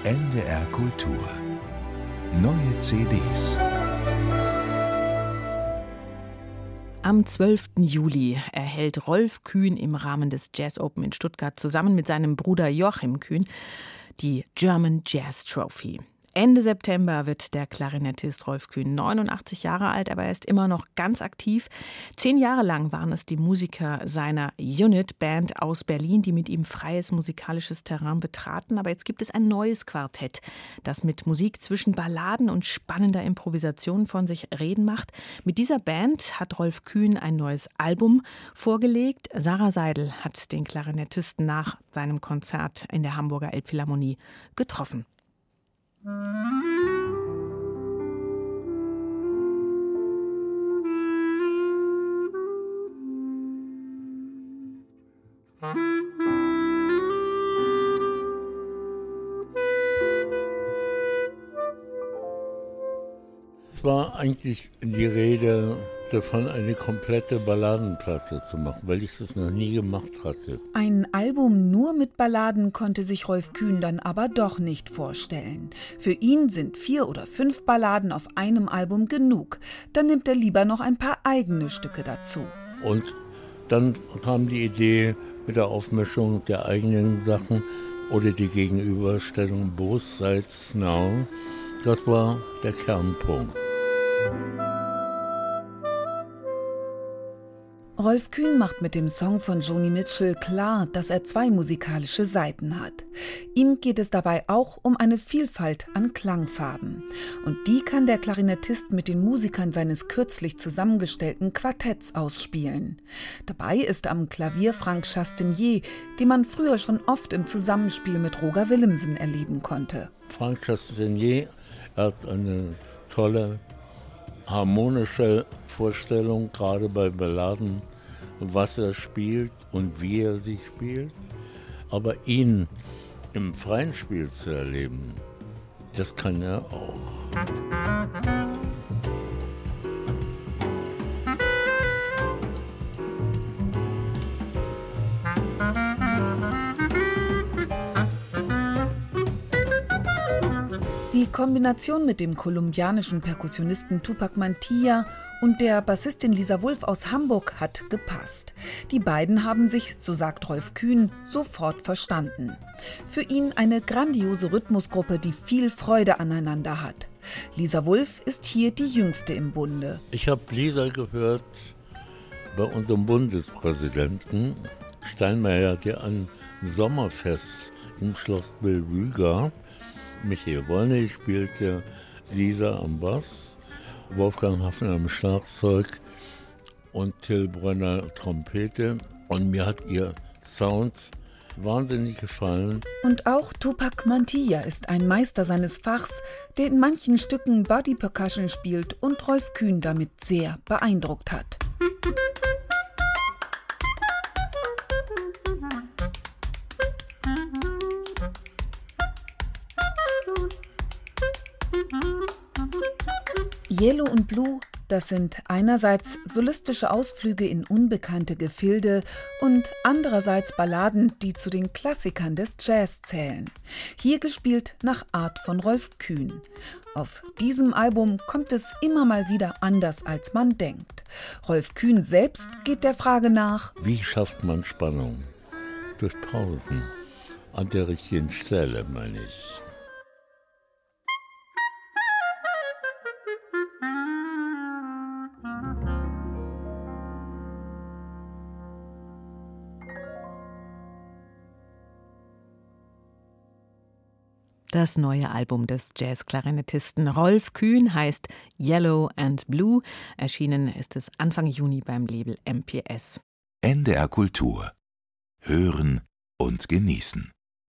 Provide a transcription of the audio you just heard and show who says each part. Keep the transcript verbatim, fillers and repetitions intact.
Speaker 1: N D R Kultur. Neue C Ds.
Speaker 2: Am zwölften Juli erhält Rolf Kühn im Rahmen des Jazz Open in Stuttgart zusammen mit seinem Bruder Joachim Kühn die German Jazz Trophy. Ende September wird der Klarinettist Rolf Kühn neunundachtzig Jahre alt, aber er ist immer noch ganz aktiv. Zehn Jahre lang waren es die Musiker seiner Unit-Band aus Berlin, die mit ihm freies musikalisches Terrain betraten. Aber jetzt gibt es ein neues Quartett, das mit Musik zwischen Balladen und spannender Improvisation von sich reden macht. Mit dieser Band hat Rolf Kühn ein neues Album vorgelegt. Sarah Seidel hat den Klarinettisten nach seinem Konzert in der Hamburger Elbphilharmonie getroffen.
Speaker 3: Es war eigentlich die Rede davon, eine komplette Balladenplatte zu machen, weil ich das noch nie gemacht hatte.
Speaker 4: Ein Album nur mit Balladen konnte sich Rolf Kühn dann aber doch nicht vorstellen. Für ihn sind vier oder fünf Balladen auf einem Album genug. Dann nimmt er lieber noch ein paar eigene Stücke dazu.
Speaker 3: Und dann kam die Idee mit der Aufmischung der eigenen Sachen oder die Gegenüberstellung Both Sides Now. Das war der Kernpunkt.
Speaker 4: Rolf Kühn macht mit dem Song von Joni Mitchell klar, dass er zwei musikalische Seiten hat. Ihm geht es dabei auch um eine Vielfalt an Klangfarben. Und die kann der Klarinettist mit den Musikern seines kürzlich zusammengestellten Quartetts ausspielen. Dabei ist am Klavier Frank Chastenier, den man früher schon oft im Zusammenspiel mit Roger Willemsen erleben konnte.
Speaker 3: Frank Chastenier hat eine tolle harmonische Vorstellung, gerade bei Balladen, was er spielt und wie er sie spielt. Aber ihn im freien Spiel zu erleben, das kann er auch.
Speaker 4: Die Kombination mit dem kolumbianischen Perkussionisten Tupac Mantilla und der Bassistin Lisa Wulff aus Hamburg hat gepasst. Die beiden haben sich, so sagt Rolf Kühn, sofort verstanden. Für ihn eine grandiose Rhythmusgruppe, die viel Freude aneinander hat. Lisa Wulff ist hier die jüngste im Bunde.
Speaker 3: Ich habe Lisa gehört bei unserem Bundespräsidenten Steinmeier, der ein Sommerfest im Schloss Bellevue gab. Michael Wollny spielte Lisa am Bass, Wolfgang Hafner am Schlagzeug und Till Brönner Trompete. Und mir hat ihr Sound wahnsinnig gefallen.
Speaker 4: Und auch Tupac Mantilla ist ein Meister seines Fachs, der in manchen Stücken Body Percussion spielt und Rolf Kühn damit sehr beeindruckt hat. Yellow und Blue, das sind einerseits solistische Ausflüge in unbekannte Gefilde und andererseits Balladen, die zu den Klassikern des Jazz zählen. Hier gespielt nach Art von Rolf Kühn. Auf diesem Album kommt es immer mal wieder anders, als man denkt. Rolf Kühn selbst geht der Frage nach:
Speaker 3: Wie schafft man Spannung? Durch Pausen. An der richtigen Stelle, meine ich.
Speaker 2: Das neue Album des Jazz-Klarinettisten Rolf Kühn heißt Yellow and Blue. Erschienen ist es Anfang Juni beim Label M P S.
Speaker 1: N D R Kultur. Hören und genießen.